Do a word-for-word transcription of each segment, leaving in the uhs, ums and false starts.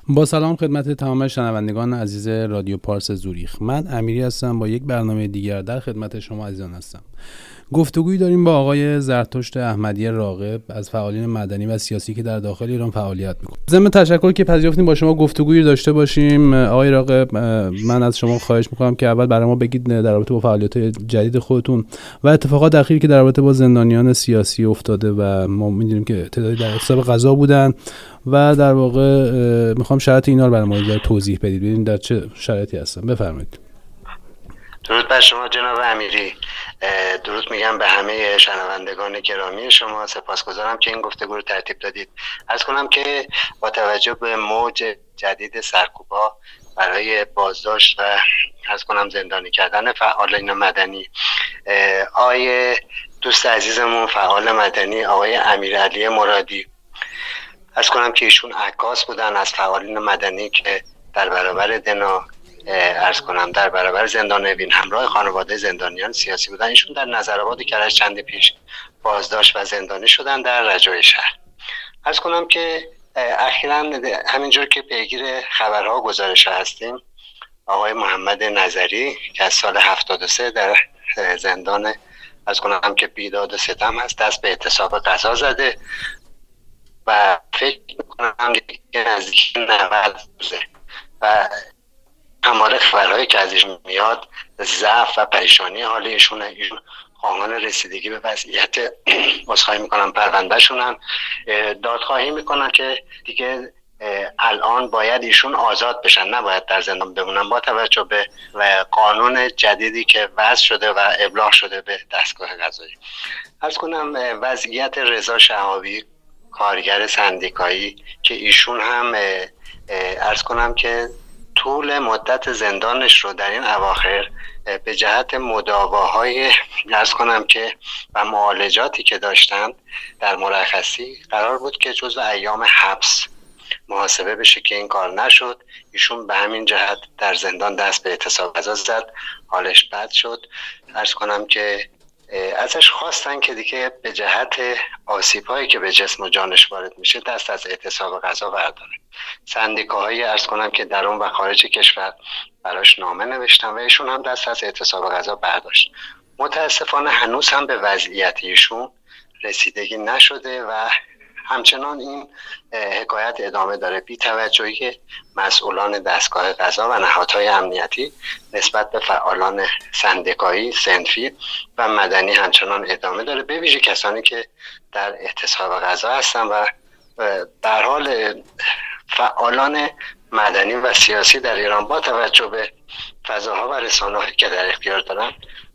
با سلام خدمت تمام شنوندگان عزیز رادیو پارس زوریخ. من امیری هستم، با یک برنامه دیگر در خدمت شما عزیزان هستم. گفتگویی داریم با آقای زرتشت احمدی راغب از فعالین مدنی و سیاسی که در داخل ایران فعالیت می‌کنند. ضمن تشکر که پذیرفتیم با شما گفتگویی داشته باشیم. آقای راغب، من از شما خواهش می‌کنم که اول برای ما بگید در رابطه با فعالیت جدید خودتون و اتفاقات اخیری که در رابطه با زندانیان سیاسی افتاده و ما می‌دونیم که تعدادی در اعتصاب غذا بودن و در واقع میخوام شرایط اینا رو برای ما توضیح بدید، ببینید در چه شرایطی هستن. بفرمایید. درود بر شما جناب امیری، درود میگم به همه شنوندگان گرامی شما. سپاسگزارم که این گفتگو رو ترتیب دادید. عرض کنم که با توجه به موج جدید سرکوبا برای بازداشت و عرض کنم زندانی کردن فعالین مدنی، آقای دوست عزیزمون فعال مدنی آقای امیرعلی مرادی، عرض کنم که ایشون عکاس بودن از فعالین مدنی که در برابر دنا عرض کنم در برابر زندان نوین همراه خانواده زندانیان سیاسی بودن. ایشون در نظرآباد کرج چند پیش بازداشت و زندانی شدن در رجای شهر. عرض کنم که اخیراً همینجور که پیگیر خبرها گزارش هستیم، آقای محمد نظری که از سال هفتاد و سه در زندان عرض کنم که بیداد و ستم هست، دست به اعتصاب غذا زده و فکر میکنم که نزدیک نود روزه و هماره خبرهایی که ازش میاد ضعف و پریشانی حال ایشون ایشون خواهان رسیدگی به وضعیت عذرخواهی میکنم پرونده شونن. دادخواهی میکنن که دیگه الان باید ایشون آزاد بشن، نباید در زندان بمونن با توجه به قانون جدیدی که وضع شده و ابلاغ شده به دستگاه قضایی. عرض کنم وضعیت رضا شهابی کارگر سندیکایی که ایشون هم عرض کنم که طول مدت زندانش رو در این اواخر به جهت مداواهای عرض کنم که و معالجاتی که داشتند در مرخصی قرار بود که جزو ایام حبس محاسبه بشه که این کار نشد. ایشون به همین جهت در زندان دست به اعتصاب غذا زد، حالش بد شد. عرض کنم که ازش خواستن که دیگه به جهت آسیب‌هایی که به جسم و جانش وارد میشه دست از اعتصاب غذا برداره. سندیکاهای عرض کنم که درون و خارج کشور براش نامه نوشتن و ایشون هم دست از اعتصاب غذا برداشت. متاسفانه هنوز هم به وضعیت ایشون رسیدگی نشده و همچنان این حکایت ادامه داره بی توجهی مسئولان دستگاه قضا و نهادهای امنیتی نسبت به فعالان سندیکایی، صنفی و مدنی همچنان ادامه داره، به ویژه کسانی که در اعتصاب قضا هستن و در حال فعالان مدنی و سیاسی در ایران با توجه به فضاها و رسانه‌هایی که در اختیار دارن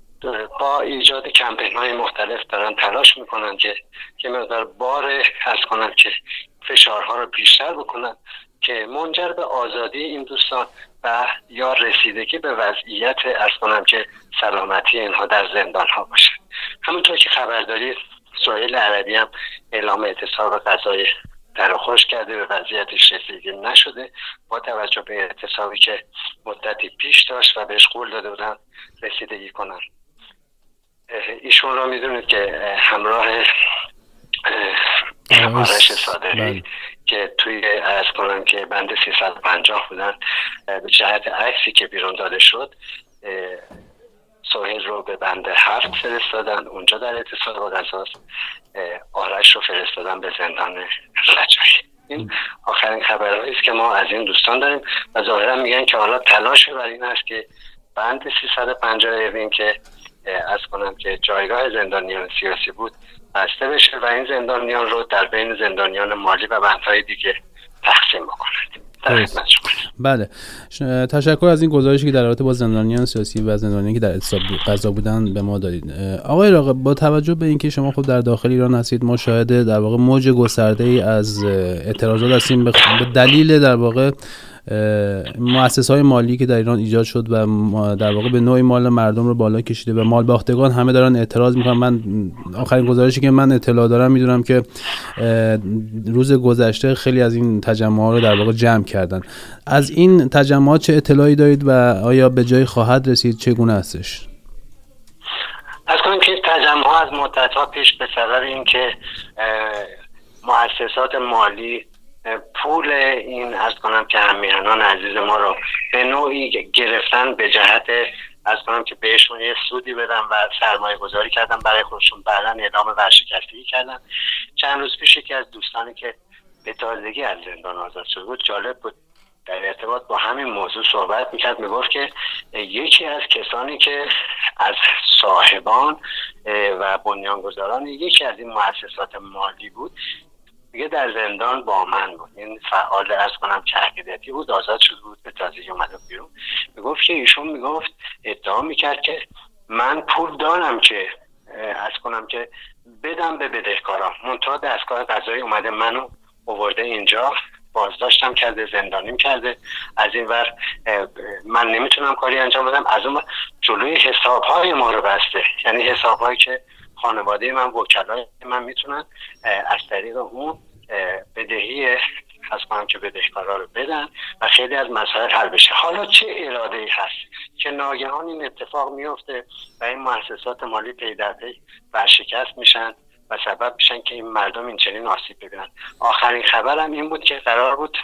با ایجاد کمپین‌های مختلف دارن تلاش میکنن که که مقدار بار عرض کنن که فشارها رو بیشتر بکنن که منجر به آزادی این دوستان و یا رسیدگی به وضعیت عرض کنم که سلامتی اینها در زندان‌ها باشه. همونطور که خبر دارید سهیل عربی هم اعلام اعتصاب غذای در خوش کرده، به وضعیتش رسیدگی نشده با توجه به اعتصابی که مدتی پیش داشت و بهش قول داده بودن رسیدگی کنن. ایشون رو میدونید که همراه آرش صادقی که توی عرض کنم که بند سیصد و پنجاه بودن، به جهت عکسی که بیرون داده شد سهیل رو به بند هفت فرستادن، اونجا در اعتصاب غذاست. آرش رو فرستادن به زندان رجایی. این آخرین خبرهایی است که ما از این دوستان داریم و ظاهرا میگن که حالا تلاش بر این است که بند سیصد و پنجاه اوین که از کنم که جایگاه زندانیان سیاسی بود بسته بشه و این زندانیان رو در بین زندانیان مالی و بندهای دیگه تقسیم بکنند. بله، تشکر از این گزارشی که در رابطه با زندانیان سیاسی و زندانیانی که در اعتصاب غذا بودن به ما دادید. آقای راغب، با توجه به اینکه شما خود در داخل ایران هستید، ما شاهد در واقع موج گسترده‌ای از اعتراضات هستیم به دلیل در واقع مؤسسه‌های مالی که در ایران ایجاد شد و در واقع به نوعی مال مردم رو بالا کشیده و مال باختگان همه دارن اعتراض میکنن. من آخرین گزارشی که من اطلاع دارم میدونم که روز گذشته خیلی از این تجمعات رو در واقع جمع کردن. از این تجمعات چه اطلاعی دارید و آیا به جای خواهد رسید؟ چگونه هستش؟ از کنیم که تجمع از مدت‌ها پیش به سبب این که مؤسسات مالی پول این از کنم که همیهنان عزیز ما رو به نوعی گرفتن به جهت از کنم که بهشون یه سودی بدن و سرمایه گذاری کردن برای خودشون، بعداً اعلام ورشکستگی کردن. چند روز پیش یکی از دوستانی که به تازگی از زندان آزاد شده بود، جالب بود، در ارتباط با همین موضوع صحبت میکرد. میگفت که یکی از کسانی که از صاحبان و بنیانگذاران یکی از این مؤسسات مالی بود، دیگه در زندان با من بود. این فعال از کنم که عقیدتی بود، آزاد شده بود، به تازگی اومده بیرون. میگفت که ایشون میگفت ادعا میکرد که من پول دارم که از کنم که بدم به بدهکاران، منتها دستگاه قضایی اومده منو آورده اینجا، بازداشتم کرده، زندانیم کرده، از این ور من نمیتونم کاری انجام بدم، از اون جلوی حسابهای ما رو بسته، یعنی حسابهایی که خانواده من، وکلای من میتونن از طریق اون بدهی از کنم که بدهکارا رو بدن و خیلی از مسائل حل بشه. حالا چه اراده‌ای هست که ناگهان این اتفاق میفته و این مؤسسات مالی پی در پی ورشکست میشن و سبب میشن که این مردم این چنین آسیب ببینن. آخرین خبرم این بود که قرار بود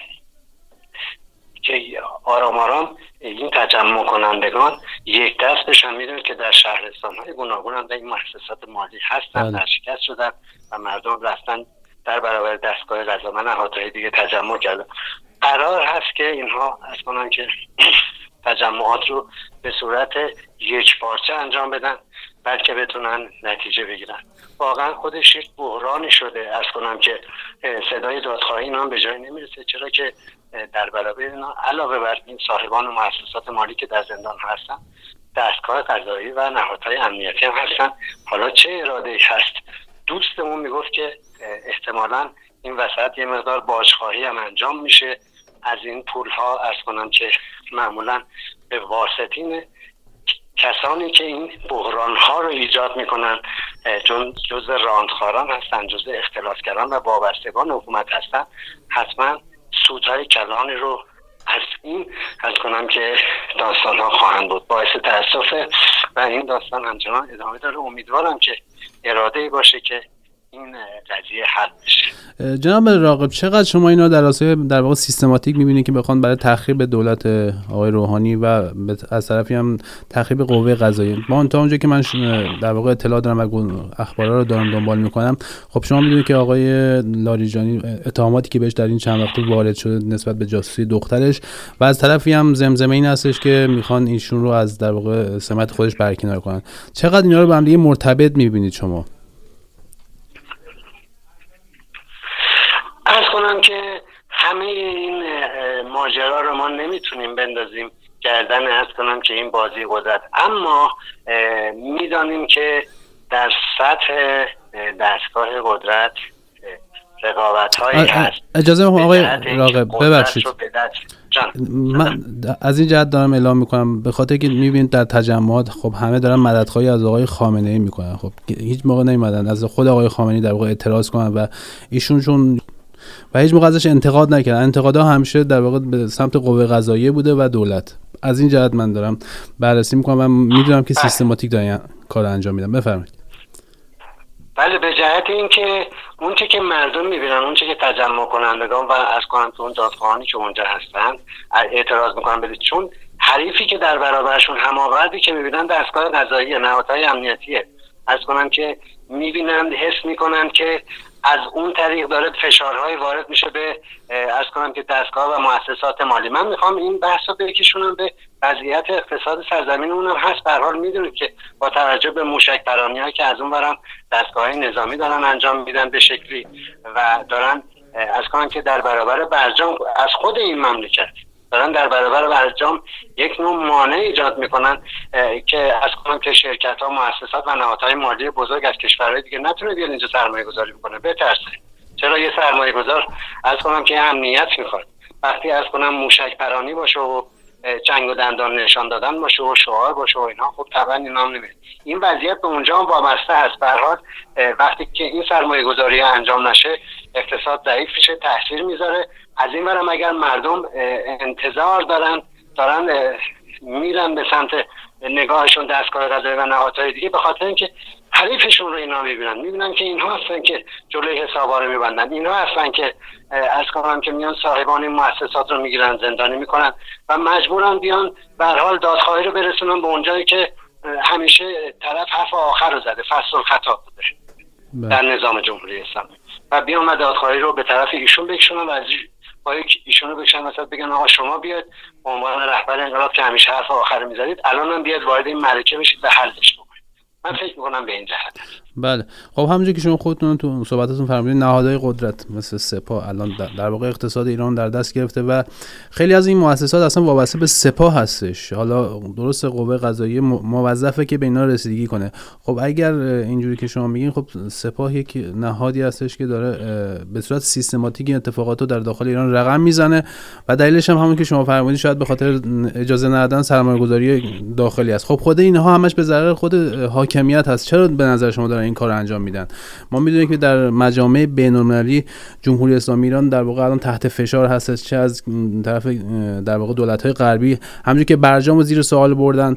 که آرام آرام این تجمع کنندگان یک دست بشن. میدونید که در شهرستان‌های گوناگون هم در این مؤسسات مالی هستن، ورشکست شدن و مردم رفتن در برابر دستگاه قضا و نهادهای دیگه تجمع کردن. قرار هست که اینها از کنن که تجمعات رو به صورت یک پارچه انجام بدن بلکه بتونن نتیجه بگیرن. واقعا خودش یک بحرانی شده از کنم که صدای دادخواهی اینا به جای نمیرسه، چرا که در برابر اینا علاوه بر این صاحبان و مؤسسات مالی که در زندان هستن، دستگاه قضایی و نهادهای امنیتی هم هستن. حالا چه اراده‌ای هست؟ دوستمون میگفت که احتمالاً این وسط یه مقدار باجخواهی هم انجام میشه از این پولها، از کنم که معمولاً به واسطین کسانی که این بحران‌ها رو ایجاد میکنن، چون جزء راندخاران هستن، جزء اختلاسگران و وابستگان حکومت هستن، حتما سودهای کلانی رو از این از کنم که داستان‌ها خواهند بود. باعث تأسفه و این داستان همچنان ادامه داره. امیدوارم که اراده‌ای باشه که این قضیه حل بشه. جناب راغب، چقدر شما اینا در راسته در واقع سیستماتیک می‌بینید که بخوان برای تخریب دولت آقای روحانی و از طرفی هم تخریب قوه قضاییه؟ ما تا اونجا که من در واقع اطلاع دارم و اخبارا رو دارم دنبال می‌کنم، خب شما می‌دونید که آقای لاریجانی اتهاماتی که بهش در این چند وقته وارد شده نسبت به جاسوسی دخترش و از طرفی هم زمزمه این هستش که می‌خوان ایشون رو از در واقع سمت خودش برکنار کنن. چقدر اینا رو با هم دیگه مرتبط می‌بینید شما؟ عرض کنم که همه این ماجرا رو ما نمیتونیم بندازیم گردن عرض کنم که این بازی قدرت، اما میدانیم که در سطح دستگاه قدرت رقابت هایی هست. اجازه میخوام آقای راغب ببخشید، من از این جهت دارم اعلام میکنم به خاطر که میبینید در تجمعات خب همه دارن مددخواهی از آقای خامنه‌ای میکنن، خب هیچ موقع نمیدن از خود آقای خامنه‌ای در واقع اعتراض کنن و ایشون چون و هیچ موقع ازش انتقاد نکردن. انتقادها همیشه در واقع به سمت قوه قضاییه بوده و دولت. از این جهت من دارم بررسی میکنم و میدونم که سیستماتیک دارن کار انجام میدن. بفرمایید. بله، به جهت اینکه اون چه که مردم میبینن، اون چه که تجمع کنندگان و از کنم که اون دادخواهانی که اونجا هستن اعتراض میکنن بدید، چون حریفی که در برابرشون هماوردی که میبینن دستگاه قضایی، نهادهای امنیتیه، از کنم که میبینن، حس میکنن که از اون طریق داره فشارهای وارد میشه به از کنم که دستگاه و مؤسسات مالی. من میخوام این بحث رو بکشونم به وضعیت اقتصاد سرزمین اونم هست. به هر حال میدونید که با توجه به موشک پرانی‌هایی که از اون برم دستگاه‌های نظامی دارن انجام میدن به شکلی و دارن از کنم که در برابر برجام از خود این مملکت دارن در برابر برجام یک نوع مانع ایجاد میکنن که از کنم که شرکت‌ها، مؤسسات و نهادهای مالی بزرگ از کشورهای دیگه نتونه بیاد اینجا سرمایه گذاری بکنه، بترسه. چرا یه سرمایه گذار از کنم که امنیت میخواد، وقتی از کنم موشک پرانی باشه و جنگ و دندان نشان دادن باشه و شعار باشه و اینا، خب طبعا اینا هم نمیاد. این وضعیت به اونجا هم وابسته هست. به هر حال وقتی که این سرمایه گذاری انجام نشه اقتصاد ضعیف میشه، تاثیر میذاره. از این برم اگر مردم انتظار دارن دارن میرن به سمت نگاهشون دستگاه قضایی و نهادهای دیگه، به خاطر اینکه حریفشون رو اینا میبینن، میبینن که اینها هستن که جلوی حسابا رو میبندن، اینها هستن که از کنم که میان صاحبان این مؤسسات رو میگیرن، زندانی میکنن و مجبورن بیان به هر حال دادخواهی رو برسونن به اونجایی که همیشه طرف حرف آخر رو زده، فصل الخطاب بوده در نظام جمهوری اسلامی، و بیان و دادخواهی رو به طرف ایشون بکشونن و از با ایشون رو بکشن مثلا بگن آقا شما بیاد به عنوان رهبر انقلاب که همیشه حرف آخر میزدید الان هم بیاد وارد این معرکه بشید و حلش بکنید. من فکر میکنم به این جهت. بله خب همونجوری که شما خودتون تو صحبتاتون فرمودید نهادهای قدرت مثل سپاه الان در واقع اقتصاد ایران در دست گرفته و خیلی از این مؤسسات اصلا وابسته به سپاه هستش. حالا درست قوه قضاییه موظفه که به اینا رسیدگی کنه. خب اگر اینجوری که شما میگین خب سپاه یک نهادی هستش که داره به صورت سیستماتیک اتفاقات رو در داخل ایران رقم میزنه و دلیلش هم همون که شما فرمودید شاید به خاطر اجازه ندادن سرمایه‌گذاری داخلی است. خب خود اینها همش به ضرر خود حاکمیت هست. چرا به نظر شما دارن این کار انجام میدن؟ ما میدونیم که در مجامع بین‌المللی جمهوری اسلامی ایران در واقع الان تحت فشار هست، چه از طرف در واقع دولت‌های غربی، همونجوری که برجامو زیر سوال بردن،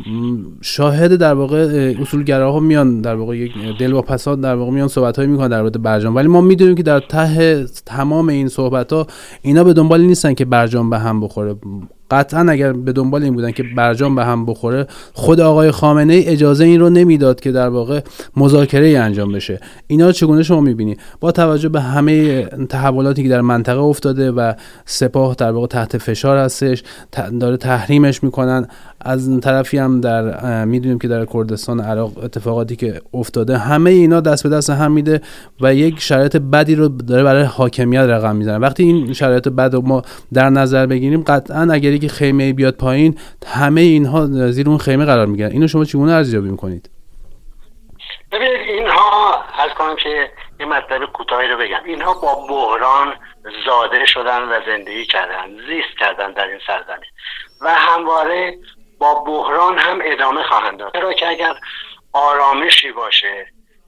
شاهد در واقع اصولگراها میان در واقع یک دلواپسان در واقع میان صحبت‌هایی میکنن در مورد برجام، ولی ما میدونیم که در ته تمام این صحبت‌ها اینا به دنبال نیستن که برجام به هم بخوره. قطعا اگر به دنبال این بودن که برجام به هم بخوره خود آقای خامنه ای اجازه این رو نمیداد که در واقع مذاکره ای انجام بشه. اینا چگونه شما میبینی با توجه به همه تحولاتی که در منطقه افتاده و سپاه در واقع تحت فشار هستش، داره تحریمش میکنن، از طرفی هم در میدونیم که در کردستان عراق اتفاقاتی که افتاده، همه اینا دست به دست هم میده و یک شرایط بدی رو داره برای حاکمیت رقم میزنه. وقتی این شرایط بد رو ما در نظر بگیریم قطعا اگر که خیمه بیاد پایین همه اینها زیر اون خیمه قرار میگیرن. اینو شما چگونه ارزیابی میکنید؟ ببینید اینها از کنم که یه مطلب کوتاهی رو بگم، اینها با بحران زاده شدن و زندگی کردن، زیست کردن در این سرزمین و همواره با بحران هم ادامه خواهند داد. چرا که اگر آرامشی باشه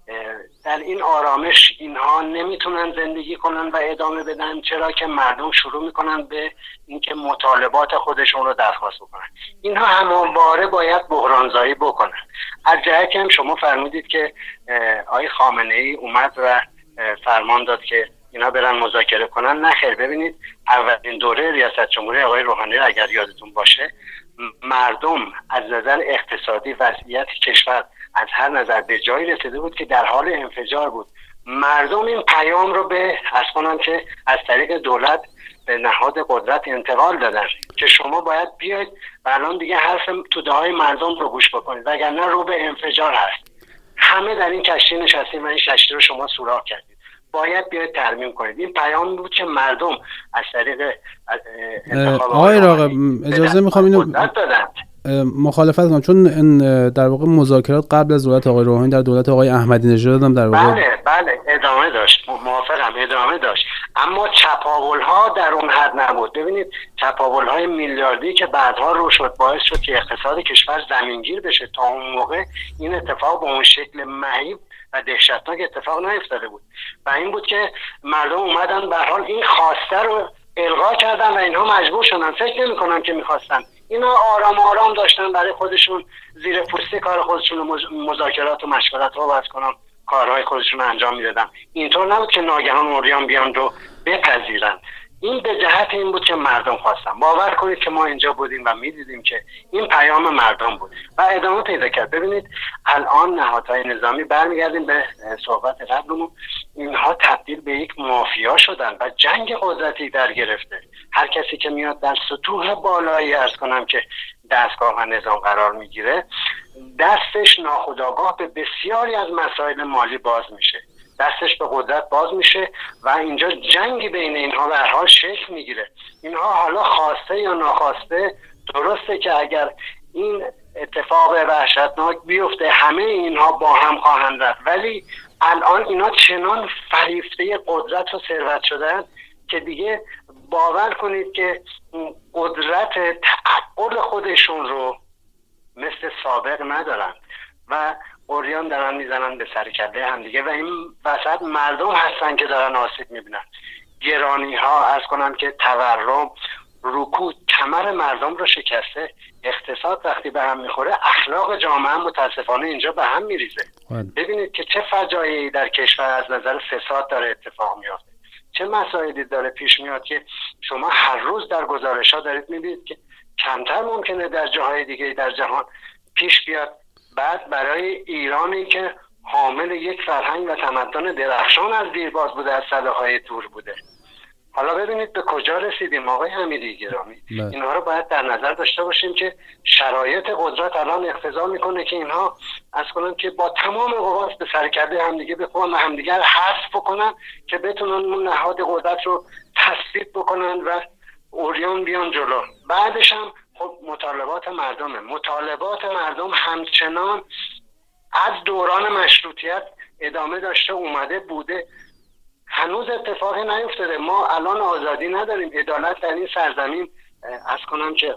در این آرامش اینها نمیتونن زندگی کنن و ادامه بدن، چرا که مردم شروع میکنن به اینکه مطالبات خودشون رو درخواست بکنن. اینها همواره باید بحرانزایی بکنن. از جهتی هم شما فرمودید که آقای خامنه ای اومد و فرمان داد که اینا برن مذاکره کنن. نه خیر، ببینید اولین دوره ریاست جمهوری آقای روحانی اگر یادتون باشه، مردم از نظر اقتصادی وضعیت کشور از هر نظر به جایی رسیده بود که در حال انفجار بود. مردم این پیام رو به اصلا که از طریق دولت به نهاد قدرت انتقال دادن که شما باید بیاید و الان دیگه حرف توده های مردم رو گوش بکنید وگرنه رو به انفجار هست. همه در این کشتی نشستیم و این کشتی رو شما سوراخ کردید، باید بیاید ترمیم کنید. این پیام بود که مردم از طریق آقای راغب اجازه میخوام اینو مخالفت کنم، چون در واقع مذاکرات قبل از دولت آقای روحانی در دولت آقای احمدی نژاد هم در واقع بله بله ادامه داشت، موافقم ادامه داشت، اما چپاول‌ها در اون حد نبود. ببینید چپاول‌های میلیاردی که بعدها رو شد باعث شد که اقتصاد کشور زمینگیر بشه. تا اون موقع این اتفاق به اون شکل مهیب و دهشتناک اتفاق نیفتاده بود و این بود که مردم اومدن به حال این خواسته رو الغا کردن و اینها مجبور شدن. فکر نمی‌کنم که می‌خواستن، اینا آرام آرام داشتن برای خودشون زیر پوستی کار خودشون مذاکرات و مشورت ها باز کنن، کارهای خودشون انجام میدادن. اینطور نبود که ناگهان اوریان بیان رو بپذیرن. این به جهت این بود که مردم خواستن. باور کنید که ما اینجا بودیم و میدیدیم که این پیام مردم بود و ادامه پیدا کرد. ببینید الان نهادهای نظامی، برمیگردیم به صحبت قبلمون، اینها تبدیل به یک مافیا شدن و جنگ قدرتی در گرفته. هر کسی که میاد در سطوح بالایی عرض کنم که دستگاه و نظام قرار میگیره، دستش ناخودآگاه به بسیاری از مسائل مالی باز میشه، دستش به قدرت باز میشه و اینجا جنگی بین اینها به هر حال شکل میگیره. اینها حالا خواسته یا ناخواسته، درسته که اگر این اتفاق وحشتناک بیفته همه اینها با هم خواهند رفت، ولی الان اینا چنان فریفته قدرت و ثروت شدن که دیگه باور کنید که قدرت تعقل خودشون رو مثل سابق ندارن و اوریان دارن میزنن به سر کله هم دیگه و این وسط مردم هستن که دارن آسیب میبینن. گرانی ها، عرض کنم که تورم، رکود کمر مردم رو شکسته. اقتصاد وقتی به هم میخوره اخلاق جامعه متاسفانه اینجا به هم میریزه. ببینید که چه فجایعی در کشور از نظر فساد داره اتفاق میافته، چه مسائلی داره پیش میاد که شما هر روز در گزارش‌ها دارید میبینید که کمتر ممکنه در جاهای دیگه در جهان پیش بیاد. بعد برای ایرانی که حامل یک فرهنگ و تمدن درخشان از دیرباز بوده، از صداهای دور بوده، حالا ببینید به کجا رسیدیم. آقای امیری گرامی، اینها رو باید در نظر داشته باشیم که شرایط قدرت الان اقتضا میکنه که اینها از کنن که با تمام قوت به سرکرده همدیگه بخورن و همدیگر حذف بکنن که بتونن اون نهاد قدرت رو تثبیت بکنن و اوریان بیان جلو. بعدش هم خب مطالبات مردمه. مطالبات مردم همچنان از دوران مشروطیت ادامه داشته اومده بوده، هنوز اتفاقی نیفتاده. ما الان آزادی نداریم، عدالت در این سرزمین از کنم که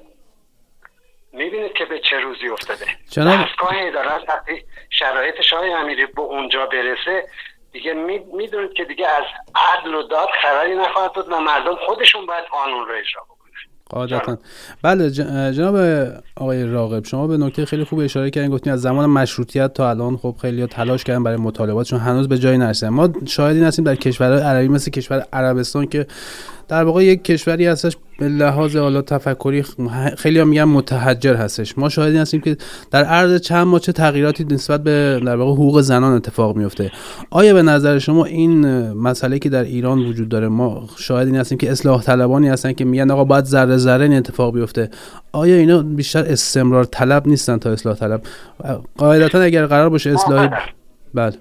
میبینید که به چه روزی افتاده. دستگاه عدالت وقتی شرایط شاه امیری به اونجا برسه دیگه میدونید که دیگه از عدل و داد خبری نخواهد بود و مردم خودشون باید قانون رو اجرا بکنن. قاعدتاً. بله جناب آقای راغب، شما به نکته خیلی خوب اشاره کردین، گفتین از زمان مشروطیت تا الان خب خیلی‌ها تلاش کردن برای مطالباتشون، هنوز به جایی نرسیدن. ما شاهدین هستیم در کشورهای عربی مثل کشور عربستان که در واقع یک کشوری هستش به لحاظ حالا تفکری خیلی‌ها میگن متحجر هستش. ما شاهدین هستیم که در عرض چند ماه چه تغییراتی نسبت به در واقع حقوق زنان اتفاق میفته. آیا به نظر شما این مسئله که در ایران وجود داره، ما شاهدین هستیم که اصلاح طلبانی هستن که میگن آقا باید ذره ذره این اتفاق بیفته، آیا اینا بیشتر استمرار طلب نیستن تا اصلاح طلب؟ قاعدتا اگر قرار باشه اصلاح، بله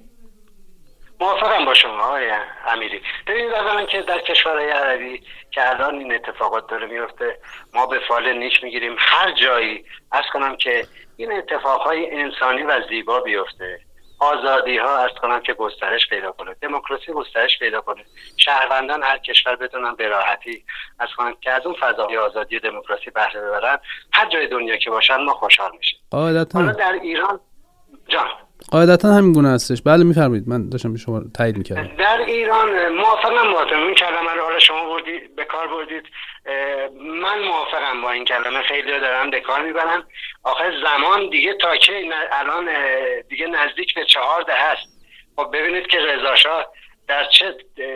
موافقم با شما آقای امیری. ببینید اولا که در کشورهای عربی که الان این اتفاقات داره میفته ما به فال نیش میگیریم. هر جایی از کنم که این اتفاقهای انسانی و زیبا بیفته، آزادی ها از کنم که گسترش پیدا کنه، دموکراسی گسترش پیدا کنه، شهروندان هر کشور بتونن به راحتی از کنم که از اون فضای آزادی و دموکراسی بهره ببرن، هر جای دنیا که باشن ما خوشحال میشیم. قاعدتا حالا در ایران جان قاعدتا همین گونه هستش. بله میفرمایید، من داشتم به شما تایید میکردم. در ایران موافقم با این کلمه رو حالا شما بردید به کار بردید، من موافقم با این کلمه، خیلی دارن به کار میبرن. آخر زمان دیگه تا که الان دیگه نزدیک به چهار دهه است. خب ببینید که رضا شاه در چه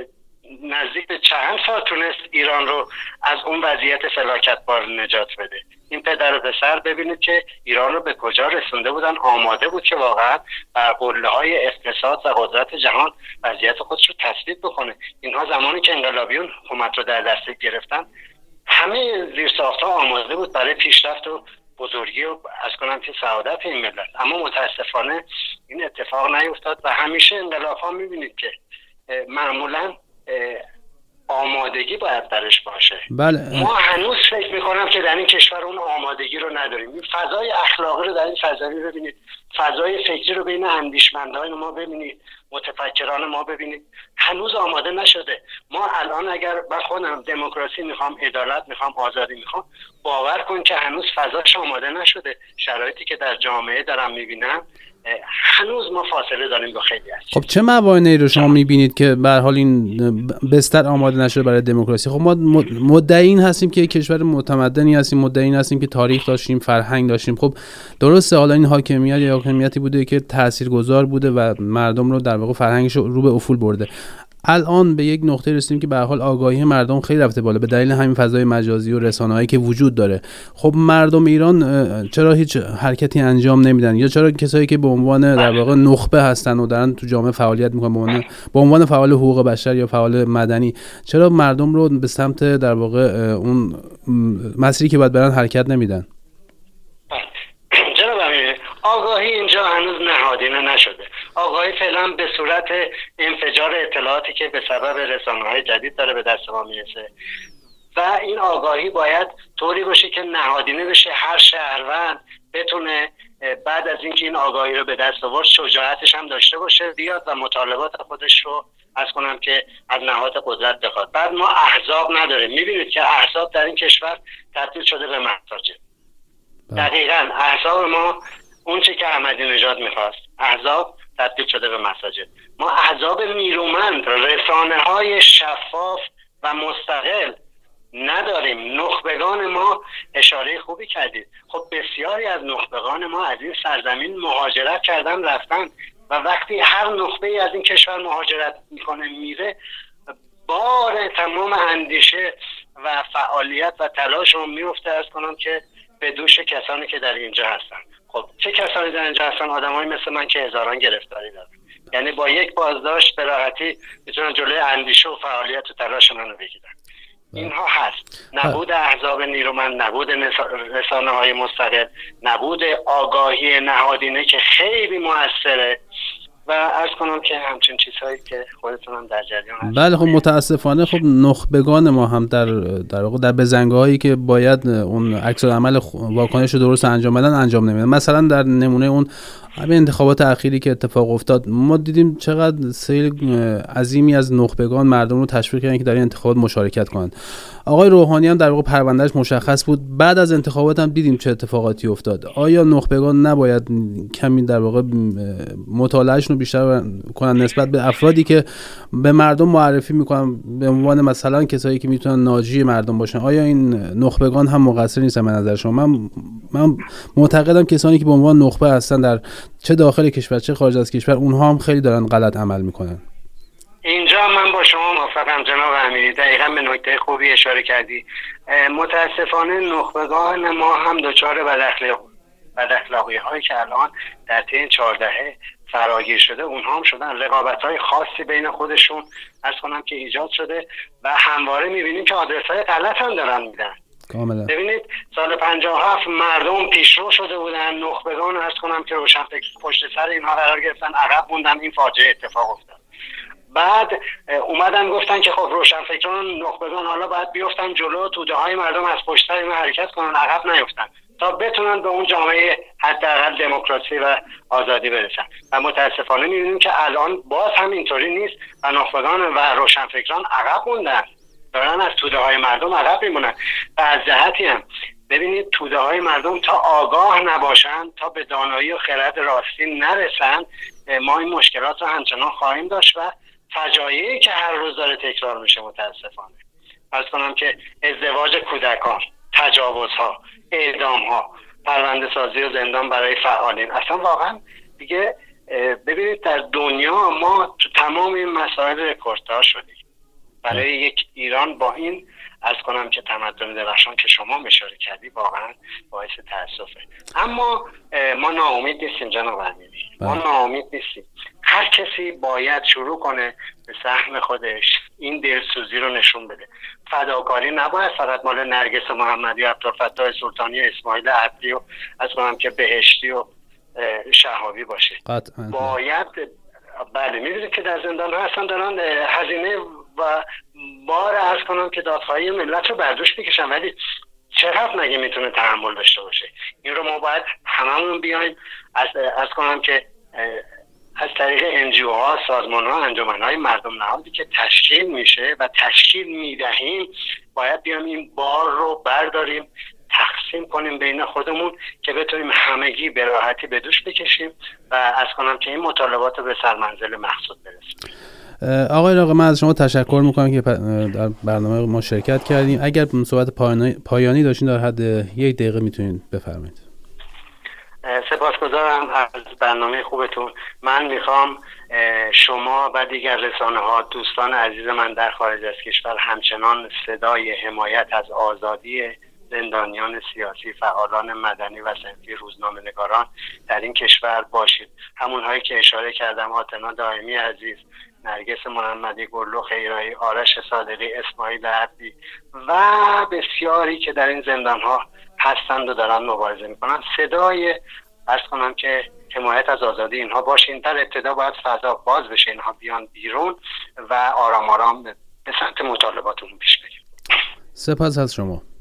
نزدیک به چند سال تونست ایران رو از اون وضعیت فلاکتبار نجات بده. این پدر و پسر ببینید که ایران رو به کجا رسونده بودن، آماده بود که واقعا بر قله‌های اقتصاد و قدرت جهان وضعیت خودش رو تثبیت بکنه. اینها زمانی که انقلابیون حکومت رو در دست گرفتن همه زیرساخت‌ها آماده بود برای پیشرفت و بزرگی و از کنم که سعادت این ملت، اما متاسفانه این اتفاق نیفتاد و همیشه انقلاب‌ها می‌بینید که معمولاً آمادگی باید درش باشه. بله. ما هنوز فکر میکنم که در این کشور اون آمادگی رو نداریم. این فضای اخلاقی رو در این فضایی ببینید، فضای فکری رو بین اندیشمندان ما ببینید، متفکران ما ببینید، هنوز آماده نشده. ما الان اگر من خودم دموکراسی میخوام، عدالت میخوام، آزادی میخوام، باور کن که هنوز فضاش آماده نشده. شرایطی که در جامعه دارم میبینم هنوز ما فاصله داریم با خیلی از خب چه موانعی رو شما میبینید که به هر حال این بستر آماده نشده برای دموکراسی؟ خب ما مدعیین هستیم که کشور متمدنی هستیم، مدعیین هستیم که تاریخ داشتیم، فرهنگ داشتیم. خب درسته حالا این حاکمیت یا حاکمیتی بوده که تاثیرگذار بوده و مردم رو در واقع فرهنگش رو به افول برده. الان به یک نقطه رسیدیم که به هر حال آگاهی مردم خیلی رفته بالا به دلیل همین فضای مجازی و رسانه‌هایی که وجود داره. خب مردم ایران چرا هیچ حرکتی انجام نمیدن، یا چرا کسایی که به عنوان در واقع نخبه هستن و دارن تو جامعه فعالیت میکنن به عنوان به عنوان فعال حقوق بشر یا فعال مدنی، چرا مردم رو به سمت در واقع اون مسیری که باید برن حرکت نمیدن؟ آگاهی اینجا هنوز نهادینه نشده. آگاهی فعلا به صورت انفجار اطلاعاتی که به سبب رسانه‌های جدید داره به دست ما میرسه و این آگاهی باید طوری باشه که نهادینه بشه، هر شهروند بتونه بعد از اینکه این آگاهی رو به دست آورد شجاعتش هم داشته باشه، بیاد و مطالبات خودش رو از کنم که از نهاد قدرت بخواد. بعد ما احزاب نداریم. میبینید که احزاب در این کشور تبدیل شده به مساجد. دقیقاً احزاب ما اون چی که احمدی نژاد میخواست، احزاب تبدیل شده به مساجد. ما احزاب نیرومند، رسانه های شفاف و مستقل نداریم. نخبگان ما، اشاره خوبی کردید، خب بسیاری از نخبگان ما از این سرزمین مهاجرت کردن رفتن و وقتی هر نخبه از این کشور مهاجرت میکنه میره، بار تمام اندیشه و فعالیت و تلاش رو میفته از کنم که به دوش کسانی که در اینجا هستن. خب چه کسانی در اینجا هستن؟ آدمایی مثل من که هزاران گرفتاری دارن، یعنی با یک بازداشت به راحتی میتونن جلوی اندیشه و فعالیت و تلاش منو بگیرن. اینها هست. نبود احزاب نیرومند، نبود رسانه های مستقل، نبود آگاهی نهادینه که خیلی موثره و عرض کنم که همچین چیزهایی که خودتون هم در جریان هستید. بله خب متاسفانه خب نخبگان ما هم در در واقع در بزنگاهایی که باید اون عکس العمل واکنش رو درست انجام بدن انجام نمیدن. مثلا در نمونه اون همین انتخابات اخیری که اتفاق افتاد، ما دیدیم چقدر سیل عظیمی از نخبگان مردم رو تشویق کردن که در این انتخابات مشارکت کنند. آقای روحانی هم در واقع پروندهش مشخص بود، بعد از انتخابات هم دیدیم چه اتفاقاتی افتاد. آیا نخبگان نباید کمی در واقع مطالعهشون رو بیشتر کنن نسبت به افرادی که به مردم معرفی میکنن به عنوان مثلا کسایی که میتونن ناجی مردم باشن؟ آیا این نخبگان هم مقصر نیستن به نظر شما؟ من من معتقدم کسانی که به عنوان نخبه هستن در چه داخل کشور چه خارج از کشور، اونها هم خیلی دارن غلط عمل میکنن. اینجا من با شما موافقم جناب امیری، دقیقاً به نکته خوبی اشاره کردی. متاسفانه نخبگان ما هم دچار بداخلاقی هایی که الان در طی این چهار دهه فراگیر شده اونها هم شدن، رقابت های خاصی بین خودشون از کنم که ایجاد شده و همواره میبینیم که آدرس های غلط هم دارن میدن. کاملا. ببینید سال پنجاه و هفت مردم پیشرو شده بودن، نخبگان ارز کنم که روشنفکر پشت سر اینها قرار گرفتن، عقب موندن، این فاجعه اتفاق افتاد. بعد اومدن گفتن که خب روشنفکران نخبگان حالا باید بیفتن جلو، توده های مردم از پشت سر اینها حرکت کنن، عقب نیفتن تا بتونن به اون جامعه حداقل دموکراسی و آزادی برسن. و متاسفانه می‌بینیم که الان باز هم اینطوری نیست و نخبگان و روشنفکران عقب موندن، دارن از توده های مردم عقب میمونن. و از جهتی هم ببینید توده های مردم تا آگاه نباشن، تا به دانایی و خرد راستی نرسن، ما این مشکلات رو همچنان خواهیم داشت و فجایعی که هر روز داره تکرار میشه متاسفانه. عرض کنم که ازدواج کودکان، تجاوزها، اعدامها، پرونده سازی و زندان برای فعالین، اصلا واقعا دیگه ببینید در دنیا ما تو تمام این مسائل رکورددار شدیم. برای یک ایران با این از کنم که تمدن درخشان که شما اشاره کردی واقعا باعث تأسفه. اما ما ناامید نیستیم جناب امیری، ما ناامید نیستیم. هر کسی باید شروع کنه به سهم خودش این دلسوزی رو نشون بده. فداکاری نباید فقط مال نرگس محمدی و عبدالفتاح سلطانی و اسماعیل عدلی و از کنم که بهشتی و شهابی باشه. قطعا. باید بله می‌بینید که در زندان هستن، دارن هزینه و بار عرض کنم که دادخواهی ملت رو برداشت میکشن، ولی چقدر مگه میتونه تحمل داشته باشه؟ این رو ما باید هممون بیایم از از کنم که از طریق انجیو ها، سازمان ها، انجمن های مردم نهادی که تشکیل میشه و تشکیل میدهیم، باید بیایم این بار رو برداریم، تقسیم کنیم بین خودمون که بتونیم همگی به راحتی به دوش بکشیم و از کنم که این مطالبات رو به سرمنزل مقصود برسیم. آقای راقه من از شما تشکر میکنم که در برنامه ما شرکت کردیم. اگر صحبت پایانی داشتین در حد یک دقیقه میتونین بفرمایید. سپاسگزارم از برنامه خوبتون. من میخوام شما و دیگر رسانه ها، دوستان عزیز من در خارج از کشور همچنان صدای حمایت از آزادی زندانیان سیاسی، فعالان مدنی و صنفی، روزنامه‌نگاران در این کشور باشید. همونهایی که اشاره کردم، آتنا دائمی عزیز، نرگس محمدی، گلو خیرایی، آرش صادقی، اسماعیل عدلی و بسیاری که در این زندان‌ها هستند و دارن مبارزه میکنن، صدای عرض کنم که حمایت از آزادی اینها باشین. در ابتدا باید فضا باز بشه، اینها بیان بیرون و آرام آرام به سمت مطالباتمون پیش بریم. سپاس از شما.